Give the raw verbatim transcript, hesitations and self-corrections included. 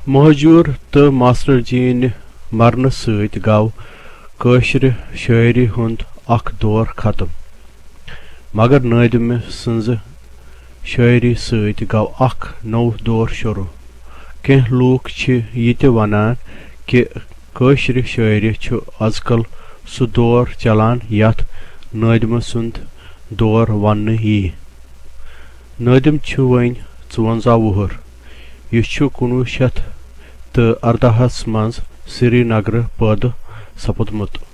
महजूर तो master gene मरन सत गव कशर शायरी हुंद अख दौर खत्म, मगर नादिम सज शायरी सत गव अख नौ दौर शुरू। कह लूक ये वनान कि कशर शायरी छु आजकल सह दौर चलान यथ नादिम सुंद दौर वन यी। नादिम छु वन चुवंजा वुहर, यह कुनवु शत तो अर्दहस मज श्रीनगर पैदा सपदमुत।